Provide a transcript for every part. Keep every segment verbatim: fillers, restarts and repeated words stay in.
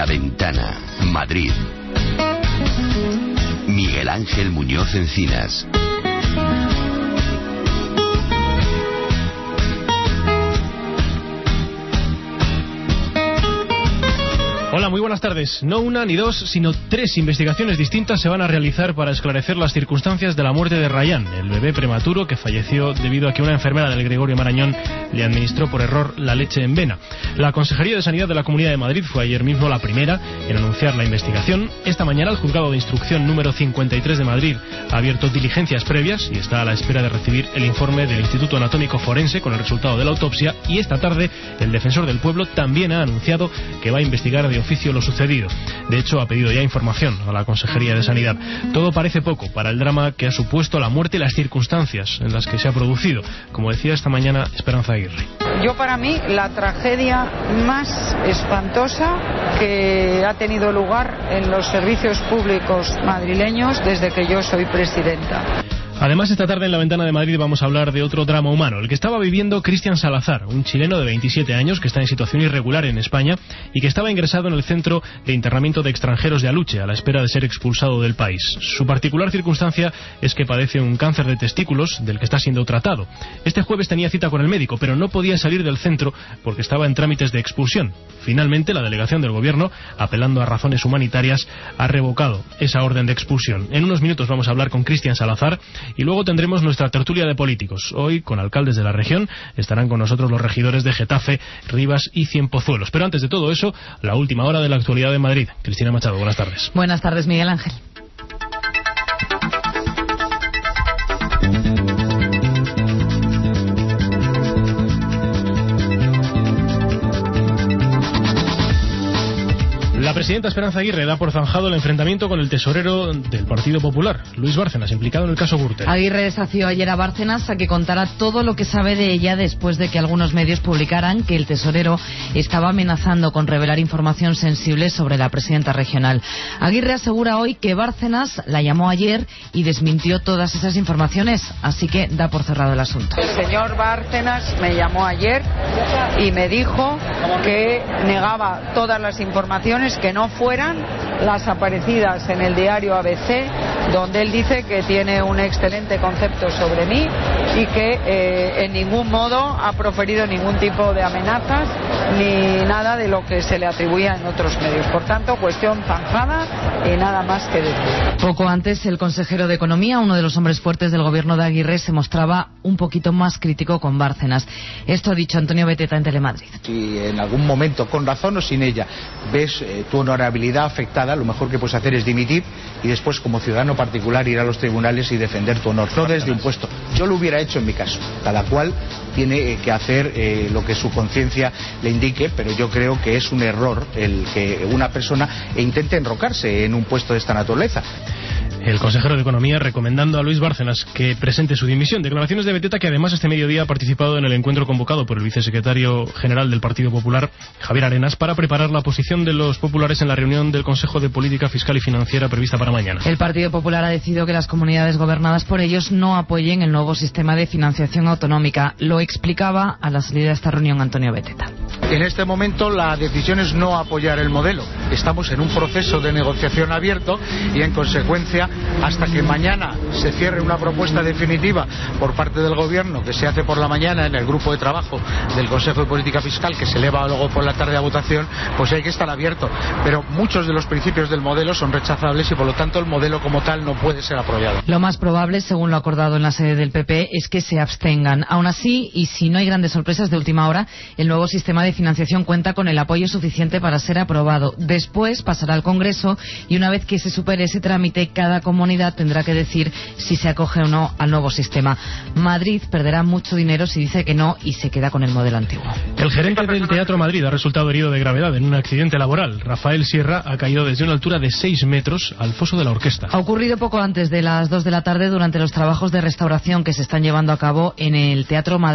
La Ventana, Madrid. Miguel Ángel Muñoz Encinas. Hola, muy buenas tardes. No una ni dos, sino tres investigaciones distintas se van a realizar para esclarecer las circunstancias de la muerte de Rayán, el bebé prematuro que falleció debido a que una enfermera del Gregorio Marañón le administró por error la leche en vena. La Consejería de Sanidad de la Comunidad de Madrid fue ayer mismo la primera en anunciar la investigación. Esta mañana el Juzgado de Instrucción número cincuenta y tres de Madrid ha abierto diligencias previas y está a la espera de recibir el informe del Instituto Anatómico Forense con el resultado de la autopsia, y esta tarde el Defensor del Pueblo también ha anunciado que va a investigar de oficio lo sucedido. De hecho, ha pedido ya información a la Consejería de Sanidad. Todo parece poco para el drama que ha supuesto la muerte y las circunstancias en las que se ha producido, como decía esta mañana Esperanza Aguirre. Yo, para mí, la tragedia más espantosa que ha tenido lugar en los servicios públicos madrileños desde que yo soy presidenta. Además, esta tarde en La Ventana de Madrid vamos a hablar de otro drama humano, el que estaba viviendo Cristian Salazar, un chileno de veintisiete años que está en situación irregular en España y que estaba ingresado en el Centro de Internamiento de Extranjeros de Aluche, a la espera de ser expulsado del país. Su particular circunstancia es que padece un cáncer de testículos del que está siendo tratado. Este jueves tenía cita con el médico, pero no podía salir del centro porque estaba en trámites de expulsión. Finalmente, la delegación del Gobierno, apelando a razones humanitarias, ha revocado esa orden de expulsión. En unos minutos vamos a hablar con Cristian Salazar y luego tendremos nuestra tertulia de políticos. Hoy, con alcaldes de la región, estarán con nosotros los regidores de Getafe, Rivas y Cienpozuelos. Pero antes de todo eso, la última hora de la actualidad de Madrid. Cristina Machado, buenas tardes. Buenas tardes, Miguel Ángel. La presidenta Esperanza Aguirre da por zanjado el enfrentamiento con el tesorero del Partido Popular, Luis Bárcenas, implicado en el caso Gürtel. Aguirre desafió ayer a Bárcenas a que contara todo lo que sabe de ella después de que algunos medios publicaran que el tesorero estaba amenazando con revelar información sensible sobre la presidenta regional. Aguirre asegura hoy que Bárcenas la llamó ayer y desmintió todas esas informaciones, así que da por cerrado el asunto. El señor Bárcenas me llamó ayer y me dijo que negaba todas las informaciones que no fueran las aparecidas en el diario A B C, donde él dice que tiene un excelente concepto sobre mí y que eh, en ningún modo ha proferido ningún tipo de amenazas ni nada de lo que se le atribuía en otros medios. Por tanto, cuestión zanjada y nada más que decir. Poco antes, el consejero de Economía, uno de los hombres fuertes del gobierno de Aguirre, se mostraba un poquito más crítico con Bárcenas. Esto ha dicho Antonio Beteta en Telemadrid. Si en algún momento, con razón o sin ella, ves eh, tu honorabilidad afectada, lo mejor que puedes hacer es dimitir y después, como ciudadano particular, ir a los tribunales y defender tu honor, no desde un puesto. Yo lo hubiera hecho en mi caso. Cada cual tiene eh, que hacer eh, lo que su conciencia le indique, pero yo creo que es un error el que una persona intente enrocarse en un puesto de esta naturaleza. El consejero de Economía recomendando a Luis Bárcenas que presente su dimisión. Declaraciones de Beteta, que además este mediodía ha participado en el encuentro convocado por el vicesecretario general del Partido Popular, Javier Arenas, para preparar la posición de los populares en la reunión del Consejo de Política Fiscal y Financiera prevista para mañana. El Partido Popular ha decidido que las comunidades gobernadas por ellos no apoyen el nuevo sistema de financiación autonómica. Lo explicaba a la salida de esta reunión Antonio Beteta. En este momento la decisión es no apoyar el modelo. Estamos en un proceso de negociación abierto y, en consecuencia, hasta que mañana se cierre una propuesta definitiva por parte del Gobierno, que se hace por la mañana en el grupo de trabajo del Consejo de Política Fiscal, que se eleva luego por la tarde a votación, pues hay que estar abierto. Pero muchos de los principios del modelo son rechazables y, por lo tanto, el modelo como tal no puede ser apoyado. Lo más probable, según lo acordado en la sede del P P, es que se abstengan. Aún así, y si no hay grandes sorpresas de última hora, el nuevo sistema de financiación cuenta con el apoyo suficiente para ser aprobado. Después pasará al Congreso y, una vez que se supere ese trámite, cada comunidad tendrá que decir si se acoge o no al nuevo sistema. Madrid perderá mucho dinero si dice que no y se queda con el modelo antiguo. El gerente del Teatro Madrid ha resultado herido de gravedad en un accidente laboral. Rafael Sierra ha caído desde una altura de seis metros al foso de la orquesta. Ha ocurrido poco antes de las dos de la tarde durante los trabajos de restauración que se están llevando a cabo en el Teatro Madrid.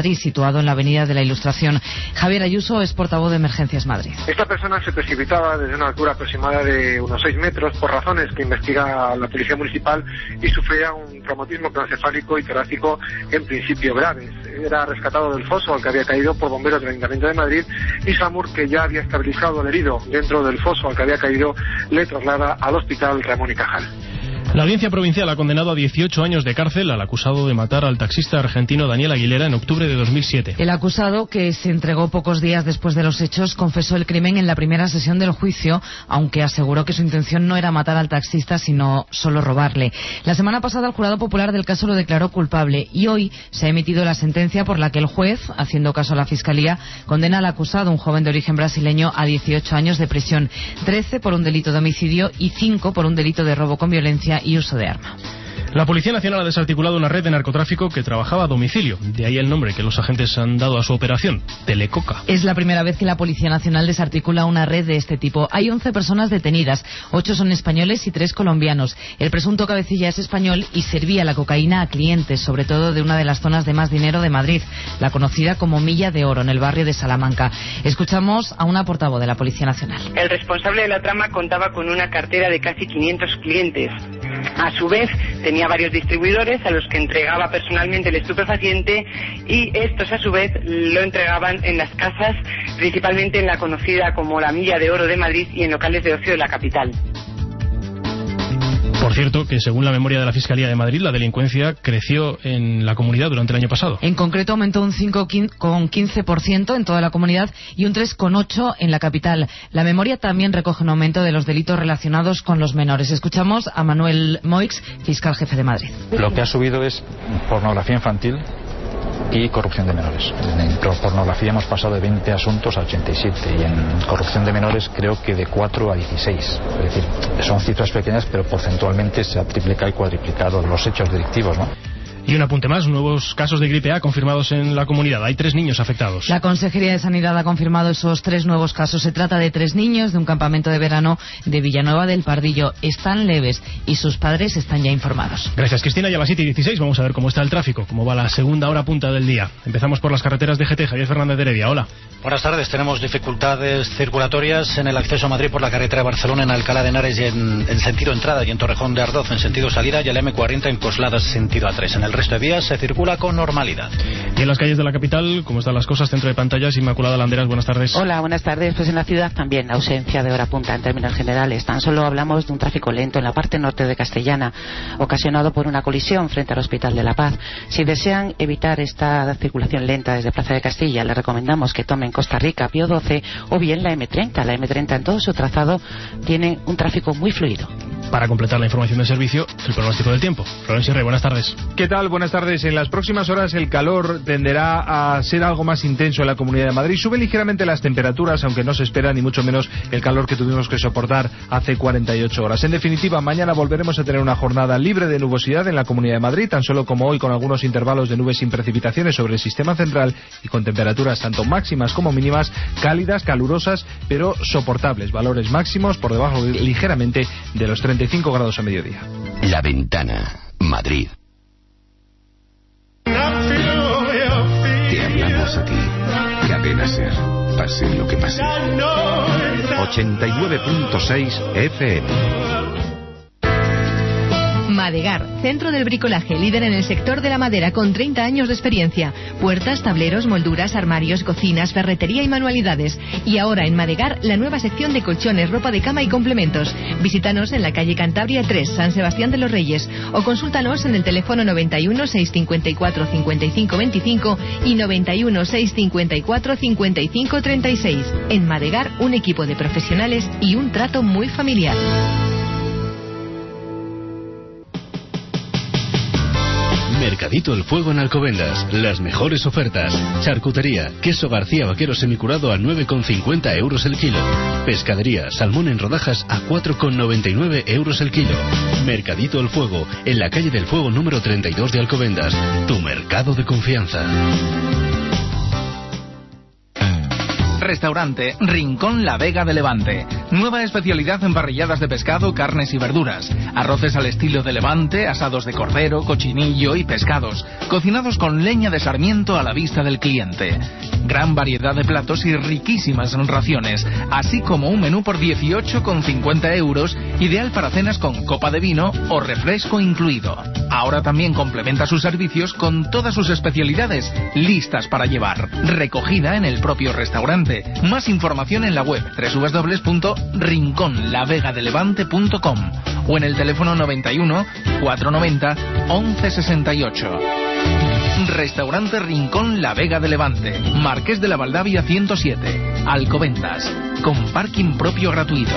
Madrid, situado en la Avenida de la Ilustración. Javier Ayuso es portavoz de Emergencias Madrid. Esta persona se precipitaba desde una altura aproximada de unos seis metros por razones que investiga la Policía Municipal y sufría un traumatismo craneoencefálico y torácico en principio graves. Era rescatado del foso al que había caído por bomberos del Ayuntamiento de Madrid y SAMUR, que ya había estabilizado al herido dentro del foso al que había caído, le traslada al Hospital Ramón y Cajal. La Audiencia Provincial ha condenado a dieciocho años de cárcel al acusado de matar al taxista argentino Daniel Aguilera en octubre de dos mil siete. El acusado, que se entregó pocos días después de los hechos, confesó el crimen en la primera sesión del juicio, aunque aseguró que su intención no era matar al taxista, sino solo robarle. La semana pasada el jurado popular del caso lo declaró culpable y hoy se ha emitido la sentencia por la que el juez, haciendo caso a la Fiscalía, condena al acusado, un joven de origen brasileño, a dieciocho años de prisión, trece por un delito de homicidio y cinco por un delito de robo con violencia y uso de arma. La Policía Nacional ha desarticulado una red de narcotráfico que trabajaba a domicilio. De ahí el nombre que los agentes han dado a su operación, Telecoca. Es la primera vez que la Policía Nacional desarticula una red de este tipo. Hay once personas detenidas, ocho son españoles y tres colombianos. El presunto cabecilla es español y servía la cocaína a clientes, sobre todo de una de las zonas de más dinero de Madrid, la conocida como Milla de Oro, en el barrio de Salamanca. Escuchamos a una portavoz de la Policía Nacional. El responsable de la trama contaba con una cartera de casi quinientos clientes. A su vez, tenía varios distribuidores a los que entregaba personalmente el estupefaciente y estos a su vez lo entregaban en las casas, principalmente en la conocida como la Milla de Oro de Madrid y en locales de ocio de la capital. Por cierto, que según la memoria de la Fiscalía de Madrid, la delincuencia creció en la comunidad durante el año pasado. En concreto, aumentó un cinco coma quince por ciento en toda la comunidad y un tres coma ocho por ciento en la capital. La memoria también recoge un aumento de los delitos relacionados con los menores. Escuchamos a Manuel Moix, fiscal jefe de Madrid. Lo que ha subido es pornografía infantil y corrupción de menores. En pornografía hemos pasado de veinte asuntos a ochenta y siete y en corrupción de menores creo que de cuatro a dieciséis. Es decir, son cifras pequeñas, pero porcentualmente se ha triplicado y cuadriplicado los hechos delictivos, ¿no? Y un apunte más, nuevos casos de gripe A confirmados en la comunidad. Hay tres niños afectados. La Consejería de Sanidad ha confirmado esos tres nuevos casos. Se trata de tres niños de un campamento de verano de Villanueva del Pardillo. Están leves y sus padres están ya informados. Gracias, Cristina. Y a las siete y dieciséis vamos a ver cómo está el tráfico, cómo va la segunda hora punta del día. Empezamos por las carreteras de G T. Javier Fernández de Heredia, hola. Buenas tardes. Tenemos dificultades circulatorias en el acceso a Madrid por la carretera de Barcelona, en Alcalá de Henares y en, en sentido entrada, y en Torrejón de Ardoz en sentido salida, y el M cuarenta en Cosladas sentido A tres. En el resto de vías se circula con normalidad. Y en las calles de la capital, ¿cómo están las cosas? Centro de pantallas, Inmaculada Landeras, buenas tardes. Hola, buenas tardes. Pues en la ciudad también ausencia de hora punta en términos generales. Tan solo hablamos de un tráfico lento en la parte norte de Castellana, ocasionado por una colisión frente al Hospital de la Paz. Si desean evitar esta circulación lenta desde Plaza de Castilla, les recomendamos que tomen Costa Rica, Pío doce o bien la M treinta. La M treinta en todo su trazado tiene un tráfico muy fluido. Para completar la información de servicio, el pronóstico del tiempo. Florencio Rey, buenas tardes. ¿Qué tal? Buenas tardes. En las próximas horas el calor tenderá a ser algo más intenso en la Comunidad de Madrid. Suben ligeramente las temperaturas, aunque no se espera ni mucho menos el calor que tuvimos que soportar hace cuarenta y ocho horas. En definitiva, mañana volveremos a tener una jornada libre de nubosidad en la Comunidad de Madrid, tan solo como hoy, con algunos intervalos de nubes sin precipitaciones sobre el sistema central y con temperaturas tanto máximas como mínimas cálidas, calurosas, pero soportables. Valores máximos por debajo ligeramente de los treinta y cinco grados a mediodía. La Ventana, Madrid. Te hablamos a ti, que apenas ser, pase lo que pase. ochenta y nueve punto seis F M. Madegar, centro del bricolaje, líder en el sector de la madera con treinta años de experiencia. Puertas, tableros, molduras, armarios, cocinas, ferretería y manualidades. Y ahora en Madegar, la nueva sección de colchones, ropa de cama y complementos. Visítanos en la calle Cantabria tres, San Sebastián de los Reyes, o consúltanos en el teléfono noventa y uno, seiscientos cincuenta y cuatro, cincuenta y cinco veinticinco y noventa y uno, seiscientos cincuenta y cuatro, cincuenta y cinco treinta y seis. En Madegar, un equipo de profesionales y un trato muy familiar. Mercadito El Fuego en Alcobendas. Las mejores ofertas. Charcutería, queso García Vaquero semicurado a nueve con cincuenta euros el kilo. Pescadería, salmón en rodajas a cuatro con noventa y nueve euros el kilo. Mercadito El Fuego, en la calle del Fuego número treinta y dos de Alcobendas. Tu mercado de confianza. Restaurante Rincón La Vega de Levante. Nueva especialidad en parrilladas de pescado, carnes y verduras. Arroces al estilo de Levante, asados de cordero, cochinillo y pescados. Cocinados con leña de sarmiento a la vista del cliente. Gran variedad de platos y riquísimas raciones. Así como un menú por dieciocho con cincuenta euros, ideal para cenas con copa de vino o refresco incluido. Ahora también complementa sus servicios con todas sus especialidades listas para llevar. Recogida en el propio restaurante. Más información en la web doble u doble u doble u punto rincón la vega de levante punto com o en el teléfono noventa y uno, cuatrocientos noventa, once sesenta y ocho. Restaurante Rincón La Vega de Levante, Marqués de la Valdavia ciento siete, Alcobendas, con parking propio gratuito.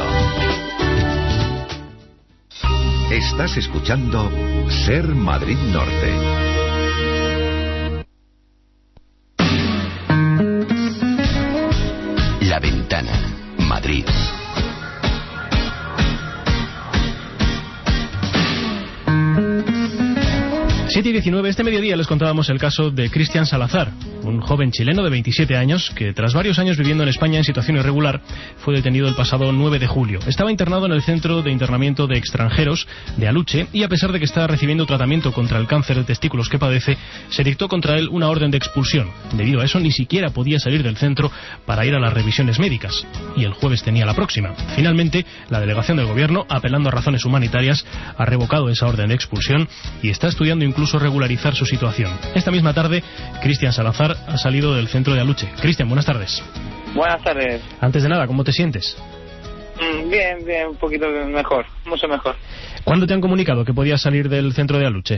Estás escuchando Ser Madrid Norte. La Ventana, Madrid. siete y diecinueve, este mediodía les contábamos el caso de Cristian Salazar, un joven chileno de veintisiete años que tras varios años viviendo en España en situación irregular fue detenido el pasado nueve de julio. Estaba internado en el Centro de Internamiento de Extranjeros de Aluche y a pesar de que estaba recibiendo tratamiento contra el cáncer de testículos que padece, se dictó contra él una orden de expulsión. Debido a eso ni siquiera podía salir del centro para ir a las revisiones médicas y el jueves tenía la próxima. Finalmente, la delegación del gobierno, apelando a razones humanitarias, ha revocado esa orden de expulsión y está estudiando incluso regularizar su situación. Esta misma tarde, Cristian Salazar ha salido del centro de Aluche. Cristian, buenas tardes. Buenas tardes. Antes de nada, ¿cómo te sientes? Mm, bien, bien, un poquito mejor, mucho mejor. ¿Cuándo te han comunicado que podías salir del centro de Aluche?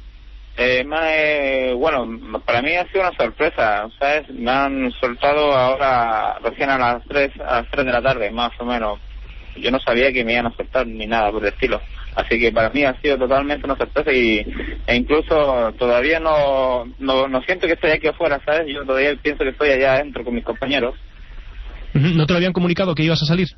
Eh, me, bueno, para mí ha sido una sorpresa, ¿sabes? Me han soltado ahora recién a las tres, a las tres de la tarde, más o menos. Yo no sabía que me iban a soltar ni nada por el estilo. Así que para mí ha sido totalmente una sorpresa y e incluso todavía no, no no siento que estoy aquí afuera, ¿sabes? Yo todavía pienso que estoy allá adentro con mis compañeros. ¿No te lo habían comunicado que ibas a salir?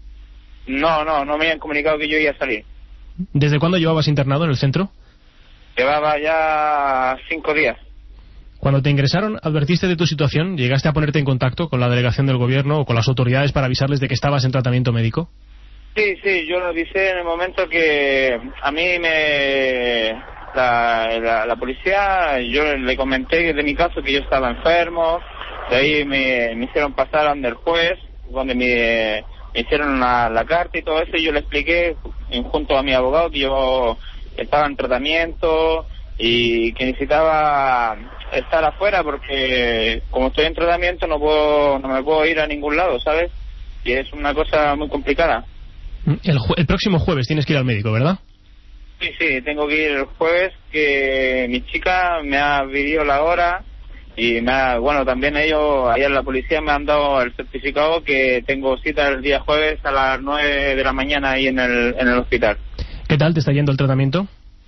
No, no, no me habían comunicado que yo iba a salir. ¿Desde cuándo llevabas internado en el centro? Llevaba ya cinco días. Cuando te ingresaron, ¿advertiste de tu situación? ¿Llegaste a ponerte en contacto con la delegación del gobierno o con las autoridades para avisarles de que estabas en tratamiento médico? Sí, sí, yo lo avisé en el momento que a mí me... La, la, la policía, yo le comenté de mi caso que yo estaba enfermo, de ahí me, me hicieron pasar ante el juez, donde me, me hicieron la, la carta y todo eso, y yo le expliqué junto a mi abogado que yo estaba en tratamiento y que necesitaba estar afuera porque como estoy en tratamiento no puedo no me puedo ir a ningún lado, ¿sabes? Y es una cosa muy complicada. El, ju- el próximo jueves tienes que ir al médico, ¿verdad? Sí, sí, tengo que ir el jueves, que mi chica me ha pedido la hora y me ha, bueno, también ellos, ayer la policía me han dado el certificado que tengo cita el día jueves a las nueve de la mañana ahí en el, en el hospital. ¿Qué tal te está yendo el tratamiento?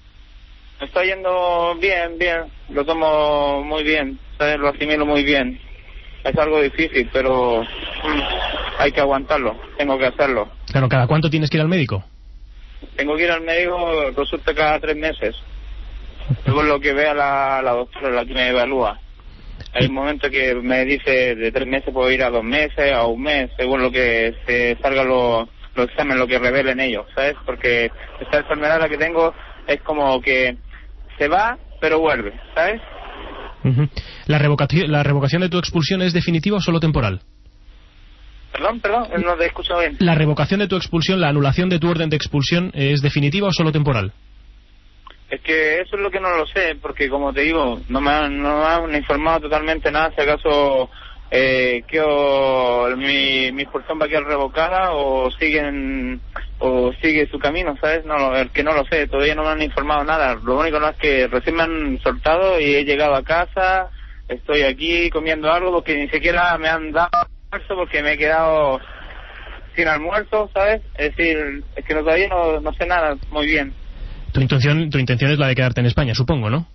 Me está yendo bien, bien, lo tomo muy bien, ¿sabes? Lo asimilo muy bien. Es algo difícil, pero hay que aguantarlo, tengo que hacerlo. Claro, ¿cada cuánto tienes que ir al médico? Tengo que ir al médico, consulta cada tres meses. Según lo que vea la, la doctora, la que me evalúa. Hay un momento que me dice de tres meses puedo ir a dos meses, a un mes, según lo que se salga los, los exámenes, lo que revelen ellos, ¿sabes? Porque esta enfermedad la que tengo es como que se va, pero vuelve, ¿sabes? Uh-huh. ¿La revocación, ¿La revocación de tu expulsión es definitiva o solo temporal? Perdón, perdón, no te he escuchado bien. ¿La revocación de tu expulsión, la anulación de tu orden de expulsión es definitiva o solo temporal? Es que eso es lo que no lo sé, porque como te digo, no me han, no me han informado totalmente nada, si acaso eh, quedo, mi, mi expulsión va a quedar revocada o siguen o sigue su camino, ¿sabes? No, el que no lo sé, todavía no me han informado nada. Lo único no es que recién me han soltado y he llegado a casa, estoy aquí comiendo algo porque ni siquiera me han dado almuerzo porque me he quedado sin almuerzo, ¿sabes? Es decir, es que todavía no, no sé nada muy bien. Tu intención, tu intención es la de quedarte en España, supongo, ¿no?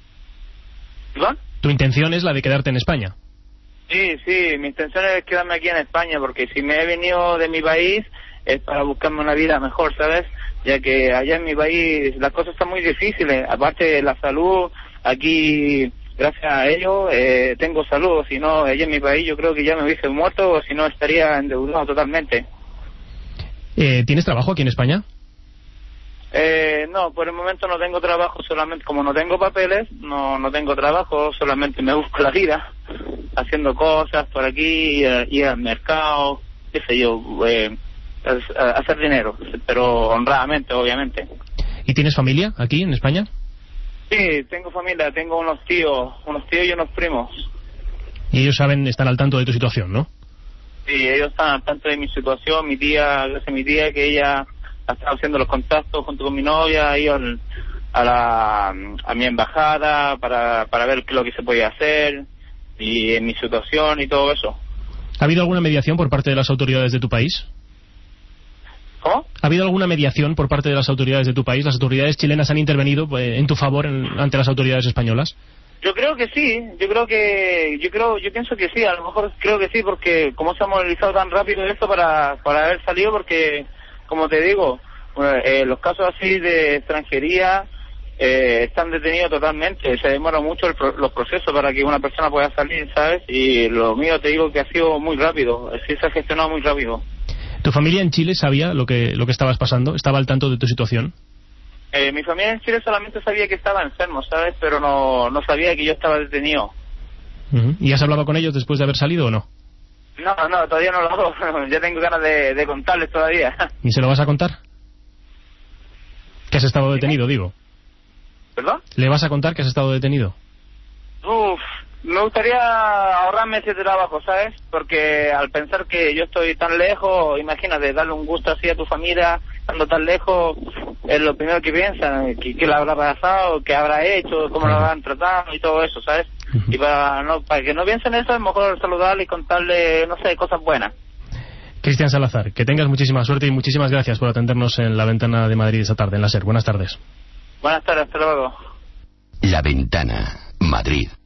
¿Perdón? Tu intención es la de quedarte en España. Sí, sí, mi intención es quedarme aquí en España, porque si me he venido de mi país es para buscarme una vida mejor, ¿sabes? Ya que allá en mi país las cosas están muy difíciles, aparte de la salud, aquí gracias a ellos eh, tengo salud. Si no, allá en mi país yo creo que ya me hubiese muerto, o si no estaría endeudado totalmente. Eh, ¿Tienes trabajo aquí en España? Eh, no, por el momento no tengo trabajo, solamente como no tengo papeles, no no tengo trabajo, solamente me busco la vida haciendo cosas por aquí, ir, ir al mercado, qué sé yo, eh, hacer dinero, pero honradamente, obviamente. ¿Y tienes familia aquí en España? Sí, tengo familia, tengo unos tíos, unos tíos y unos primos. Y ellos saben, están al tanto de tu situación, ¿no? Sí, ellos están al tanto de mi situación, mi tía, gracias a mi tía que ella ha estado haciendo los contactos junto con mi novia, ha ido al, a la a mi embajada para, para ver qué es lo que se podía hacer y en mi situación y todo eso. ¿Ha habido alguna mediación por parte de las autoridades de tu país? ¿Cómo? ¿Ha habido alguna mediación por parte de las autoridades de tu país? ¿Las autoridades chilenas han intervenido eh, en tu favor en, ante las autoridades españolas? Yo creo que sí, yo creo que, yo creo, yo pienso que sí, a lo mejor creo que sí, porque como se ha movilizado tan rápido esto para, para haber salido, porque, como te digo, eh, los casos así de extranjería eh, están detenidos totalmente, se demora mucho el pro, los procesos para que una persona pueda salir, ¿sabes? Y lo mío te digo que ha sido muy rápido, sí se ha gestionado muy rápido. ¿Tu familia en Chile sabía lo que, lo que estabas pasando? ¿Estaba al tanto de tu situación? Eh, mi familia en Chile solamente sabía que estaba enfermo, ¿sabes? Pero no, no sabía que yo estaba detenido. Uh-huh. ¿Y has hablado con ellos después de haber salido o no? No, no, todavía no lo hago. Ya tengo ganas de, de contarles todavía. ¿Y se lo vas a contar? ¿Que has estado detenido, digo? ¿Perdón? ¿Le vas a contar que has estado detenido? Uf, me gustaría ahorrarme ese trabajo, ¿sabes? Porque al pensar que yo estoy tan lejos, imagínate, darle un gusto así a tu familia, estando tan lejos, es lo primero que piensan, que, que le habrá pasado, qué habrá hecho, cómo lo habrán tratado y todo eso, ¿sabes? Uh-huh. Y para no para que no piensen eso, es mejor saludarle y contarle, no sé, cosas buenas. Cristian Salazar, que tengas muchísima suerte y muchísimas gracias por atendernos en La Ventana de Madrid esta tarde, en la SER. Buenas tardes. Buenas tardes, hasta luego. La Ventana, Madrid.